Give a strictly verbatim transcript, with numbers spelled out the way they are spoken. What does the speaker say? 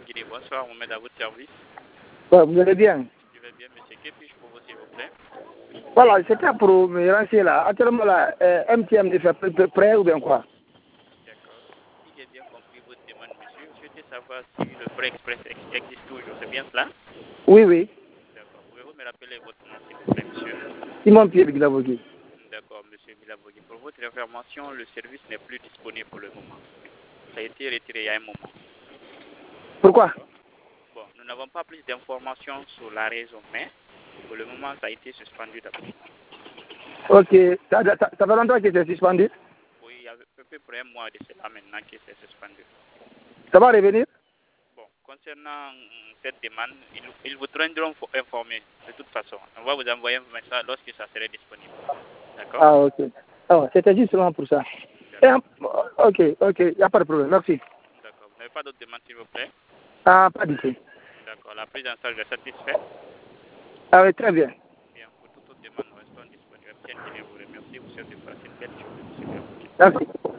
Guinée. Bonsoir, Mohamed, à votre service. Ouais, vous allez bien? Je vais bien, monsieur. Que puis-je pour vous, s'il vous plaît? Voilà, c'était pour me renseigner là. Actuellement, là, euh, M T M est fait prêt ou bien quoi? D'accord. Si j'ai bien compris votre demande, monsieur, vous souhaitez savoir si le prêt express ex existe toujours. C'est bien cela? Oui, oui. D'accord. Pouvez-vous me rappeler votre nom, s'il vous plaît, monsieur? Simon Pierre Guilavogui. D'accord, monsieur Guilavogui. Pour votre information, le service n'est plus disponible pour le moment. Ça a été retiré il y a un moment. Pourquoi? Bon, nous n'avons pas plus d'informations sur la raison, mais pour le moment, ça a été suspendu d'abord. Ok. Ça, ça, ça fait longtemps que c'est suspendu? Oui, il y a à peu près un mois de cela maintenant que c'est suspendu. Ça va revenir? Bon, concernant cette demande, ils, ils vous tiendront informés de toute façon. On va vous envoyer un message lorsque ça serait disponible. D'accord? Ah, ok. Ah, c'était justement pour ça. Et, ok, ok, il n'y a pas de problème. Merci. D'accord. Vous n'avez pas d'autres demandes, s'il vous plaît? Ah, pas du tout. D'accord. La prise en charge est satisfaite? Ah oui, très bien. Bien, pour toute autre demande, nous restons disponibles. M T N Guinée vous remercie. Vous souhaite de passer une belle journée, monsieur. Merci.